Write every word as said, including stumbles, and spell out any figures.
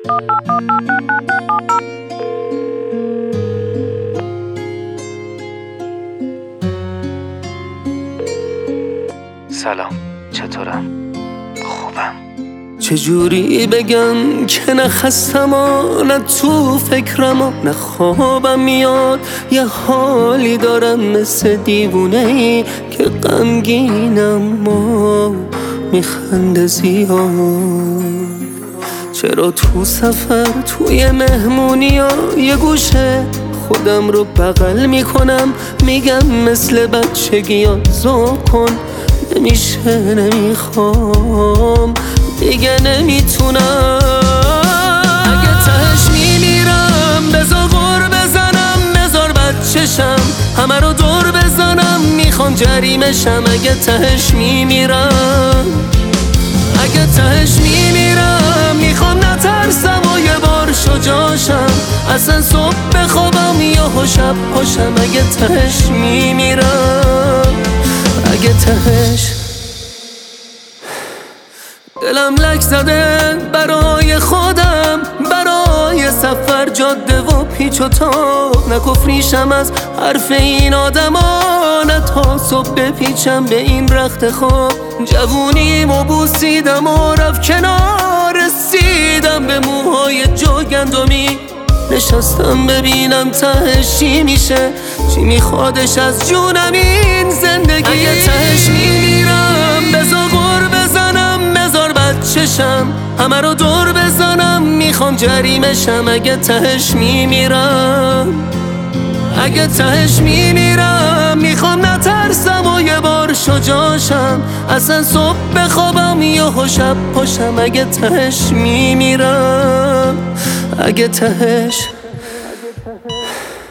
سلام، چطورم؟ خوبم. چجوری بگم که نه خستم و نه تو فکرم و نه خوابم میاد، یه حالی دارم مثل دیوونه ای که غمگینم و میخنده زیاد. چرا تو سفر توی مهمونی ها یه گوشه خودم رو بغل میکنم، میگم مثل بچگی ها ذوق کن، نمیشه نمیخوام دیگه نمیتونم. اگه تهش میمیرم بذار غر بزنم، بذار بچشم همه رو دور بزنم، میخوام جریمشم. اگه تهش میمیرم اگه تهش میمیرم میخوام نترسم و یه بار شجاعشم، اصلا صبح بخوابم یا شب پاشم. اگه تهش میمیرم اگه تهش دلم لک زده برای خودم، برای سفر جاده و پیچ و تاب، نه کفریشم از حرف این آدما، نه تا صبح بپیچم به این رخت خواب. جوونیمو بوسیدم و رفت کنار، رسیدم به موهای جوگندمی، نشستم ببینم تهش چی میشه، چی میخوادش از جونم این زندگی. اگه تهش میمیرم بذار غر بزنم، بذار بچشم همه رو دور بزنم، میخوام جریمشم. اگه تهش میمیرم اگه تهش میمیرم میخوام نترسم و یه بار شجاعشم، اصلا صبح بخوابم یا شب پاشم. اگه تهش میمیرم اگه تهش